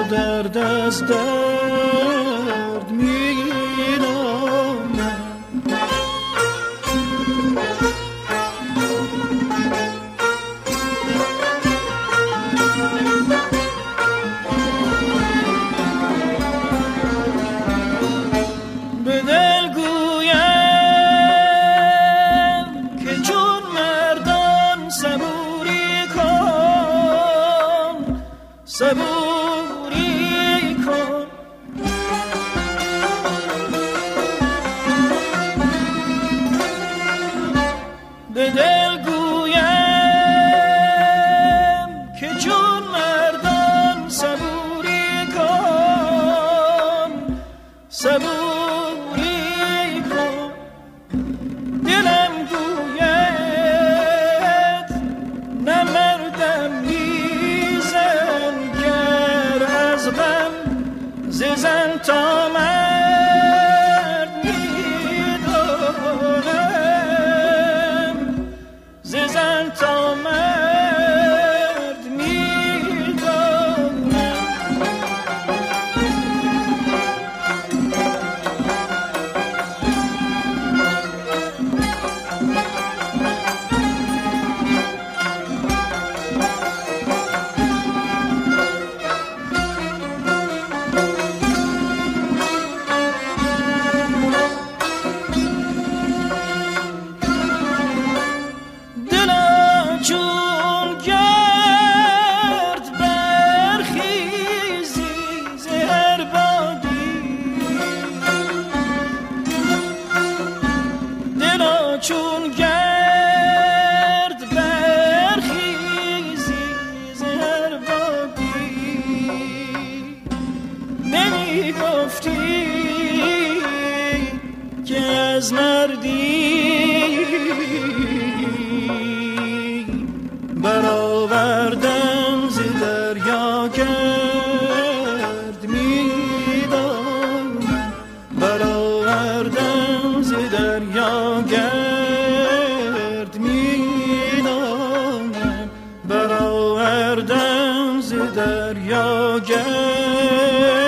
درد از درد میرانم. به دل گویم که چون مردان صبوری کن، صبوری کن. به دل گویم که چون مردان صبوری کن، صبوری کن. دلم گوید نه مردم میزن گر از غم ز زن تا مرد میدانم، ز زن تا مرد میدانم. دلا چون گرد برخیزی ز هر بادی، دلا چون گرد برخیزی ز هر بادی. نمی گفتی که از مردی برآوردن ز دریا گرد میدانم، برآوردن ز دریا گرد میدانم، برآوردن ز دریا گرد